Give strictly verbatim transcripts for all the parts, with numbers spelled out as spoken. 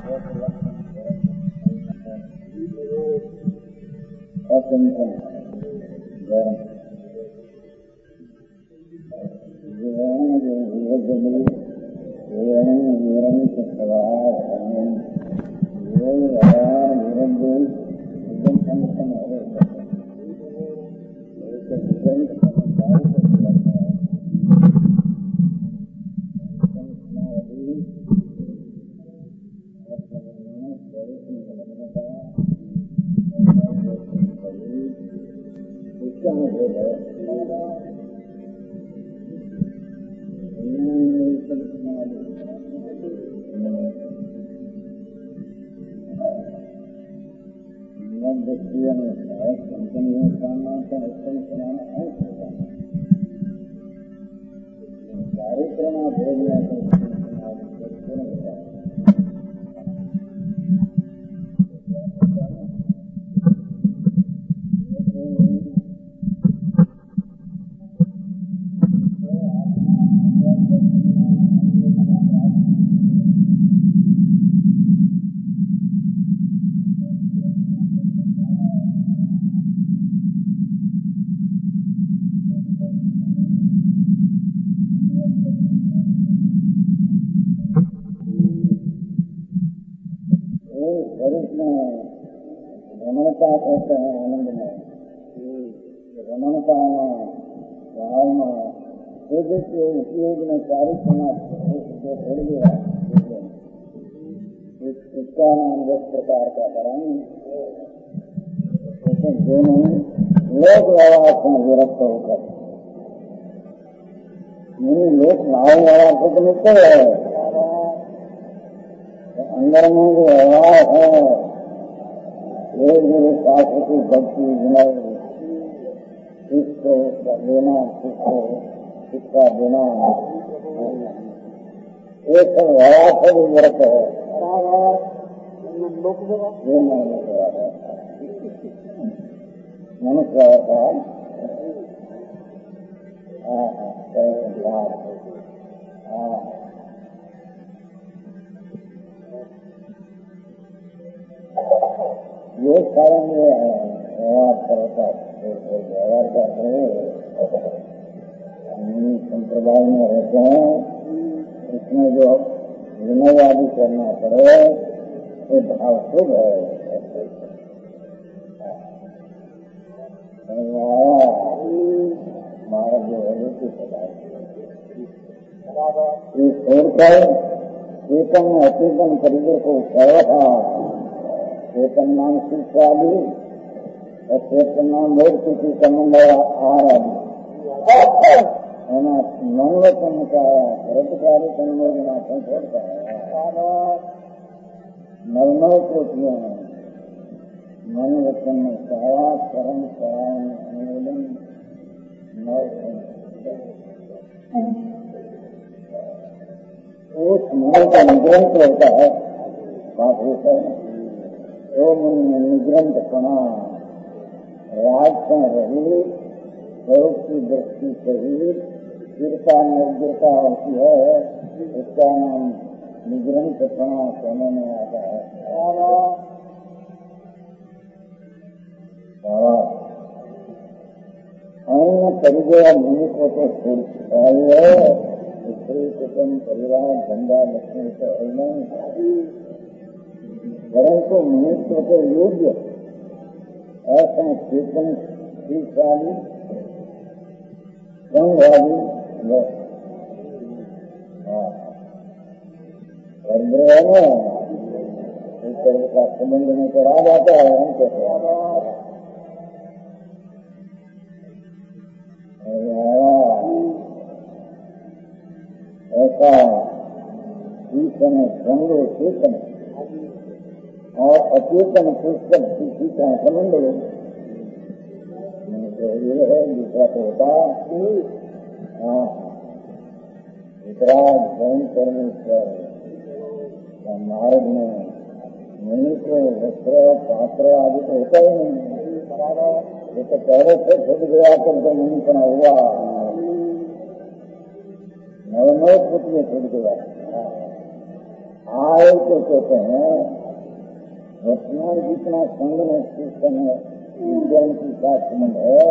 कहते हैं आनंद में रमणता में भावना तेजस के उपयोग में कार्य करना छोड़ दिया इसका नाम एक प्रकार का करेंगे दोनों लोक व्यवहार से विरक्त होकर लोक भाव व्यवहार से तो मुक्त है अंदर में जो व्यवहार है एक गुरु शास्त्र की भक्ति विनय इसको लेना इसको इसका देना एक व्यवहार से भी विरक्त है ये नहीं है मनुष्य का ये कारण ये है व्यवहार करता व्यवहार करते हम संप्रदाय में रहते हैं इसमें जो विनय आदि करना पड़े ये भाव शुभ है हमारा जो है छोड़कर चेतन में अचेतन शरीर को कहता चेतन नाम शिक्षा आदि और चेतन नाम मोक्ष की संबंध आहार आदि मन वचन का परोपकारी संबोधना छोड़ता है नव नव कोटियों मन वचन में साया कर्म करायण अनुमोदन उस मन का निग्रंथ होता है बात होता है वो मन निग्रंथ सुना राजसन रही स्वरूप की दृष्टि सही गिरता निर्गिरता होती है उसका नाम निग्रंथ सुना सोने में आता है अन्य परिजय मनुष्य को चाहिए स्त्री कुटुंब परिवार धंधा लक्ष्मी से नहीं परंतु मनुष्य के योग्य ऐसा चेतन शीर्षाली संघवादी ईश्वर का संबंध में तो आ जाता है हमको ऐसा ईश्वर संग चेतन और अचेतन पुस्तक किसी का संबंध हो तो ये है दूसरा तो होता दूसरा जैन परमेश्वर मार्ग में मनुष्य वस्त्र पात्र आदि तो होता ही नहीं ये तो पहले से छूट गया कर तो मनुष्य हुआ नव नव छूट में छूट गया आए तो कहते हैं वर्तमान जितना संघ में सिस्टम है विज्ञान के साथ संबंध है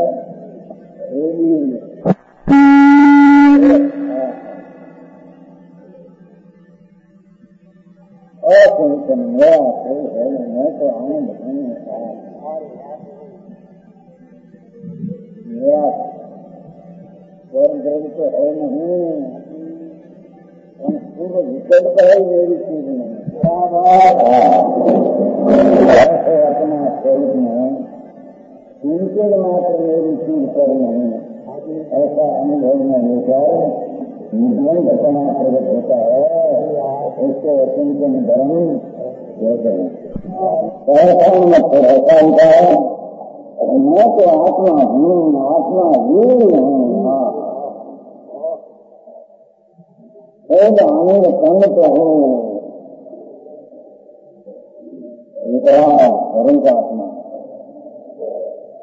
अचिंतन मेरा कोई है मैं तो आनंद नहीं होता मेरा स्वर्ग तो है नहीं पूर्व विकल्प है मेरी चीज नहीं ऐसे अपना स्वरूप में चिंतन मात्र मेरी चीज पर नहीं ऐसा अनुभव में होकर निधन घटना प्रकट होता है उसको चिंतन धर्म कहते हैं। ऐसा होता है मैं तो आत्मा हूँ आत्मा वीर हूँ आनंद संग तो हूँ धर्म का आत्मा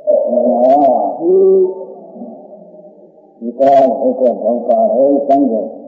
विकास होकर भवता है संग